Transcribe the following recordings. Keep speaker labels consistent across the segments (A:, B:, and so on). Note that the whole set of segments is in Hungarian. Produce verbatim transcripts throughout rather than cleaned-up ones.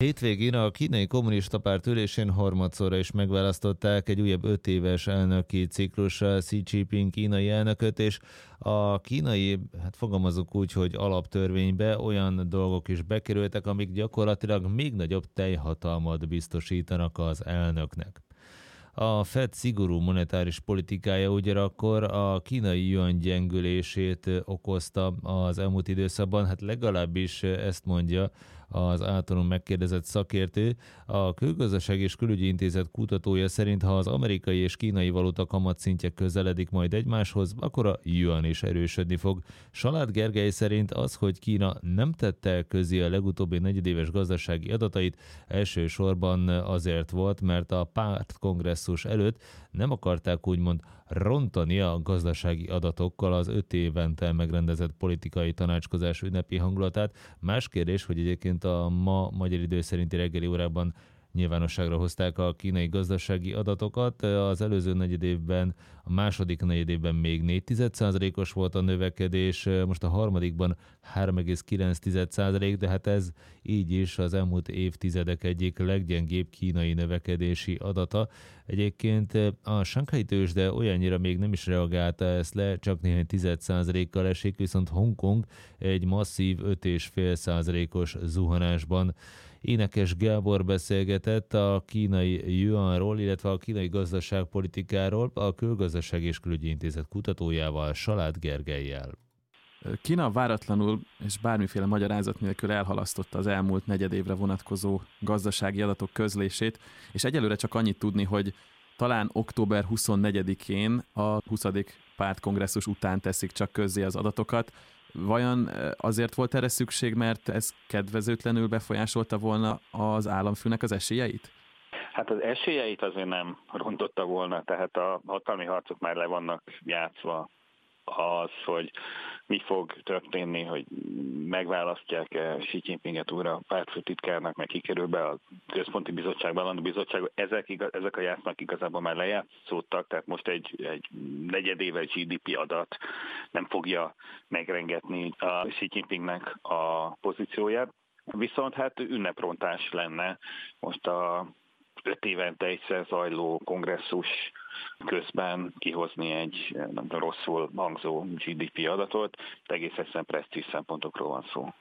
A: Hétvégén a kínai kommunista párt ülésén harmadszorra is megválasztották egy újabb öt éves elnöki ciklusra Xi Jinping kínai elnököt, és a kínai, hát fogalmazunk úgy, hogy alaptörvénybe olyan dolgok is bekerültek, amik gyakorlatilag még nagyobb teljhatalmat biztosítanak az elnöknek. A Fed szigorú monetáris politikája ugyanakkor a kínai yuan gyengülését okozta az elmúlt időszakban, hát legalábbis ezt mondja az általunk megkérdezett szakértő. A Külgazdaság és Külügyi Intézet kutatója szerint, ha az amerikai és kínai valuta kamatszintje közeledik majd egymáshoz, akkor a yuan is erősödni fog. Salád Gergely szerint az, hogy Kína nem tette közé a legutóbbi negyedéves gazdasági adatait, elsősorban azért volt, mert a pártkongresszus előtt nem akarták úgymond rontani a gazdasági adatokkal az öt évente megrendezett politikai tanácskozás ünnepi hangulatát. Más kérdés, hogy egyébként a ma magyar idő szerinti reggeli órában nyilvánosságra hozták a kínai gazdasági adatokat. Az előző negyedévben, a második negyedévben még négy egész egy százalékos volt a növekedés, most a harmadikban három egész kilenc százalék, de hát ez így is az elmúlt évtizedek egyik leggyengébb kínai növekedési adata. Egyébként a Sanghai tőzsde olyannyira még nem is reagálta ezt le, csak néhány tized százalékkal esik, viszont Hongkong egy masszív öt egész öt százalékos zuhanásban. Énekes Gábor beszélgetett a kínai yuanról, illetve a kínai gazdaságpolitikáról a Külgazdaság és Külügyi Intézet kutatójával, Salád Gergellyel.
B: Kína váratlanul és bármiféle magyarázat nélkül elhalasztotta az elmúlt negyedévre vonatkozó gazdasági adatok közlését, és egyelőre csak annyit tudni, hogy talán október huszonnegyedikén a huszadik pártkongresszus után teszik csak közzé az adatokat. Vajon azért volt erre szükség, mert ez kedvezőtlenül befolyásolta volna az államfőnek az esélyeit?
C: Hát az esélyeit azért nem rontotta volna, tehát a hatalmi harcok már le vannak játszva. Az, hogy mi fog történni, hogy megválasztják-e Xi Jinpinget újra a pártfőtitkárnak, meg kikerül be a központi bizottságban, a bizottság, ezek, igaz, ezek a játszmak igazából már lejátszódtak, tehát most egy, egy negyedéves gé dé pé adat nem fogja megrengetni a Xi Jinpingnek a pozícióját. Viszont hát ünneprontás lenne most a öt évente egyszer zajló kongresszus közben kihozni egy nem tudom, rosszul hangzó gé dé pé adatot, de egész egyszerűen presztízs szempontokról van szó.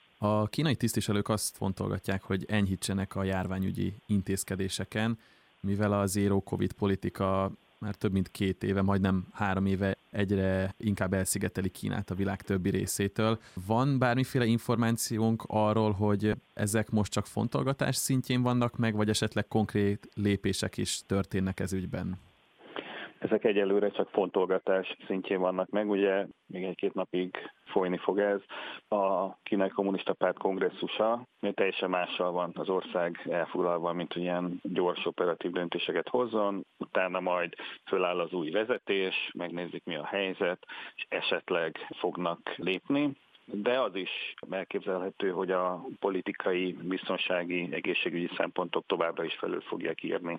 B: A kínai tisztviselők azt fontolgatják, hogy enyhítsenek a járványügyi intézkedéseken, mivel a zero covid politika már több mint két éve, majdnem három éve egyre inkább elszigeteli Kínát a világ többi részétől. Van bármiféle információnk arról, hogy ezek most csak fontolgatás szintjén vannak meg, vagy esetleg konkrét lépések is történnek ez ügyben?
C: Ezek egyelőre csak fontolgatás szintjén vannak meg, ugye még egy-két napig folyni fog ez. A Kínai Kommunista Párt kongresszusa teljesen mással van az ország elfoglalva, mint hogy ilyen gyors operatív döntéseket hozzon, utána majd föláll az új vezetés, megnézik mi a helyzet, és esetleg fognak lépni. De az is elképzelhető, hogy a politikai, biztonsági, egészségügyi szempontok továbbra is felül fogják írni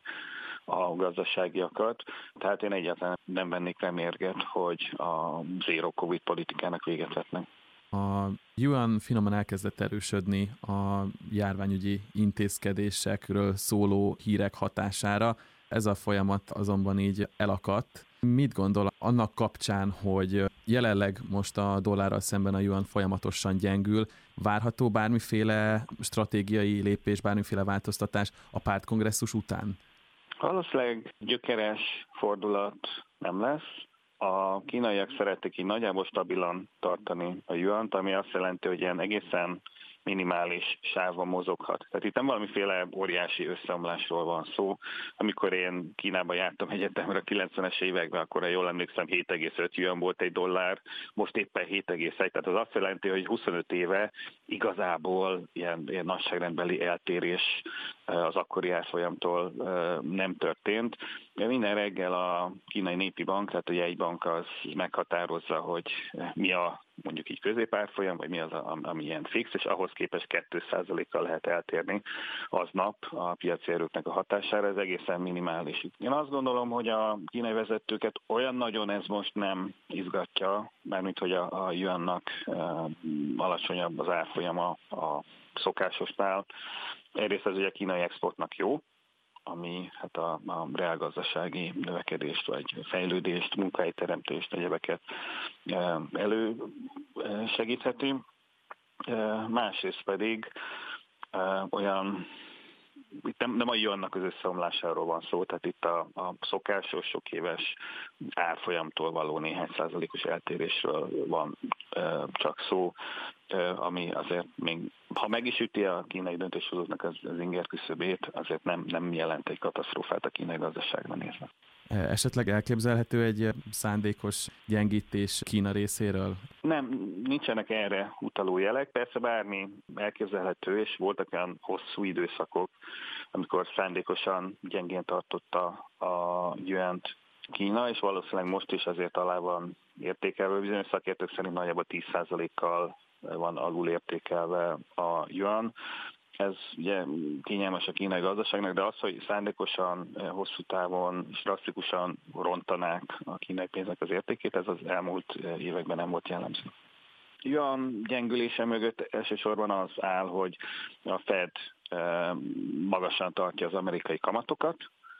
C: a gazdaságiakat. Tehát én egyáltalán nem vennék rá mérget, hogy a zero covid politikának véget vetnek.
B: A yuan finoman elkezdett erősödni a járványügyi intézkedésekről szóló hírek hatására. Ez a folyamat azonban így elakadt. Mit gondol annak kapcsán, hogy jelenleg most a dollárral szemben a yuan folyamatosan gyengül, várható bármiféle stratégiai lépés, bármiféle változtatás a pártkongresszus után?
C: Valószínűleg gyökeres fordulat nem lesz. A kínaiak szeretik így nagyjából stabilan tartani a yuant, ami azt jelenti, hogy ilyen egészen minimális sávban mozoghat. Tehát itt nem valamiféle óriási összeomlásról van szó. Amikor én Kínában jártam egyetemre a kilencvenes években, akkor ha jól emlékszem, hét egész öt yuan volt egy dollár, most éppen hét egész egy. Tehát az azt jelenti, hogy huszonöt éve igazából ilyen, ilyen nagyságrendbeli eltérés az akkori árfolyamtól nem történt. Minden reggel a Kínai Népi Bank, tehát a jegybank az meghatározza, hogy mi a mondjuk így középárfolyam, vagy mi az, ami ilyen fix, és ahhoz képest két százalékkal lehet eltérni aznap a piaci erőknek a hatására, ez egészen minimális. Én azt gondolom, hogy a kínai vezetőket olyan nagyon ez most nem izgatja, mármint hogy a, a yuannak uh, alacsonyabb az árfolyama a szokásosnál. Egyrészt ez ugye a kínai exportnak jó, ami hát a, a reálgazdasági növekedést, vagy fejlődést, munkahelyteremtést, egyebeket elő segítheti. Másrészt pedig olyan, itt nem, nem a yuannak az összeomlásáról van szó, tehát itt a, a szokásos, sok éves árfolyamtól való néhány százalékos eltérésről van csak szó, ami azért még, ha meg is üti a kínai döntéshozóknak az, az inger küszöbét, azért nem, nem jelent egy katasztrófát a kínai gazdaságra nézve.
B: Esetleg elképzelhető egy szándékos gyengítés Kína részéről?
C: Nem, nincsenek erre utaló jelek, persze bármi elképzelhető, és voltak olyan hosszú időszakok, amikor szándékosan gyengén tartotta a yuant Kína, és valószínűleg most is azért alá van értékelve, bizonyos szakértők szerint nagyjából tíz százalékkal van alul értékelve a yuan. Ez ugye kényelmes a kínai gazdaságnak, de az, hogy szándékosan, hosszú távon és drasztikusan rontanák a kínai pénznek az értékét, ez az elmúlt években nem volt jellemző. Yuan gyengülése mögött elsősorban az áll, hogy a Fed magasan tartja az amerikai kamatokat,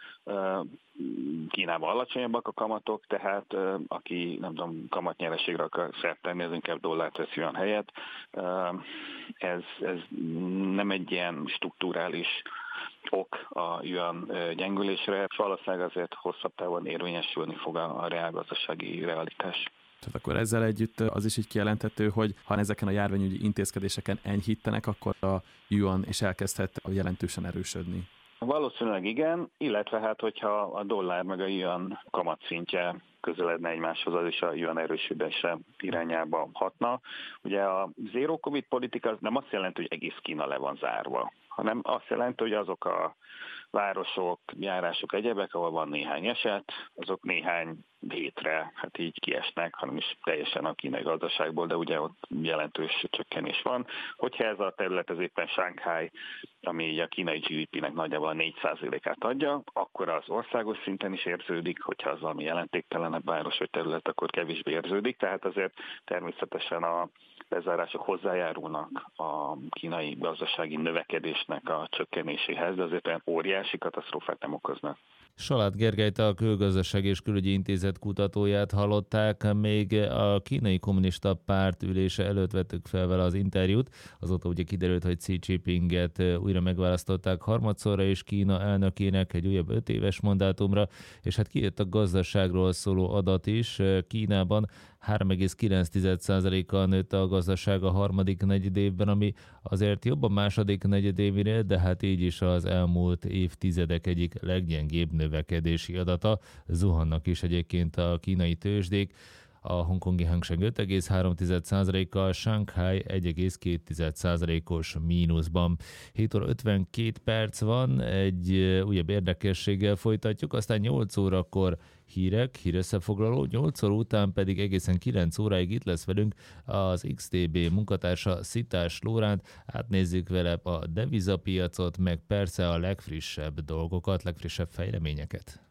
C: Kínában alacsonyabbak a kamatok, tehát aki nem tudom, kamatnyereségre akar szert tenni, az inkább dollárt vesz yuan helyett. Ez, ez nem egy ilyen strukturális ok a yuan gyengülésre, és valószínűleg azért hosszabb távon érvényesülni fog a reálgazdasági realitás.
B: Tehát akkor ezzel együtt az is így kijelenthető, hogy ha ezeken a járványügyi intézkedéseken enyhítenek, akkor a yuan is elkezdhet jelentősen erősödni.
C: Valószínűleg igen, illetve hát, hogyha a dollár meg a yuan kamatszintje közeledne egymáshoz, az is a yuan erősödése irányába hatna. Ugye a zero covid politika az nem azt jelenti, hogy egész Kína le van zárva, hanem azt jelenti, hogy azok a városok, járások, egyebek, ahol van néhány eset, azok néhány hétre hát így kiesnek, hanem is teljesen a kínai gazdaságból, de ugye ott jelentős csökkenés van. Hogyha ez a terület az éppen Shanghai, ami a kínai gé dé pének nagyjából a négy százalékát adja, akkor az országos szinten is érződik, hogyha az valami jelentéktelenebb város vagy terület, akkor kevésbé érződik, tehát azért természetesen a lezárások hozzájárulnak a kínai gazdasági növekedésnek a csökkenéséhez, de azért olyan óriási katasztrófát nem okoznak.
A: Saláth Gergelyt, a Külgazdasági és Külügyi Intézet kutatóját hallották, még a kínai kommunista párt ülése előtt vettük fel vele az interjút. Azóta ugye kiderült, hogy Xi Jinpinget újra megválasztották harmadszorra, és Kína elnökének egy újabb öt éves mandátumra, és hát kijött a gazdaságról szóló adat is. Kínában három egész kilenc százalékkal nőtt a gazdaság a harmadik negyedévben, ami azért jobb a második negyedévinél, de hát így is az elmúlt évtizedek egyik leggyengébb növekedési adata. Zuhannak is egyébként a kínai tőzsdék. A hongkongi Hang Seng öt egész három százalékkal, Shanghai egy egész két százalékos mínuszban. hét óra ötvenkét perc van, egy újabb érdekességgel folytatjuk, aztán nyolc órakor hírek, hírösszefoglaló, nyolc óra után pedig egészen kilenc óráig itt lesz velünk az iksz té bé munkatársa Szitás Lóránt. Átnézzük vele a devizapiacot, meg persze a legfrissebb dolgokat, legfrissebb fejleményeket.